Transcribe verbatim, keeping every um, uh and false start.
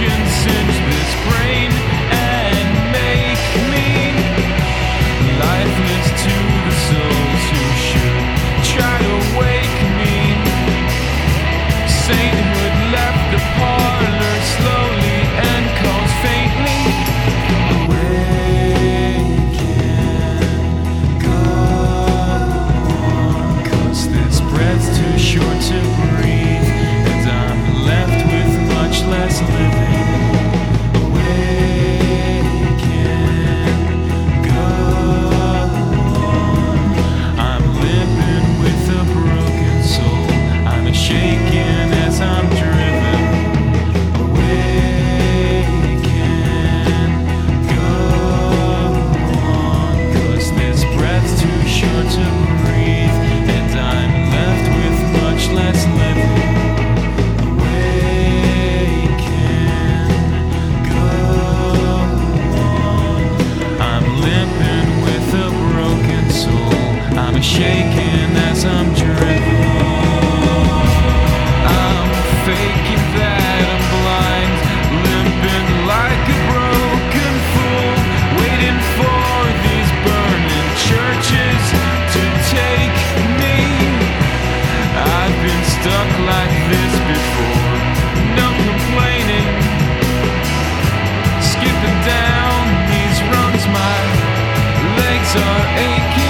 can singe this brain and make me lifeless to the souls who should try to wake me. Sainthood left the parlor slowly and calls faintly. Awaken, God, 'cause this breath's too short to breathe, and I'm left with much less living. Awaken, God, I'm living with a broken soul. I'm shaken as I'm driven. Awaken, God, 'cause this breath's too short to breathe, and I'm left with much less living. Awaken, God, I'm limping with a broken soul. I'm shaken as I'm driven. I'm faking that I'm blind, limping like a broken fool, waiting for these burning churches to take me. I've been stuck like this before, no complaining, skipping down these rungs, my legs are aching.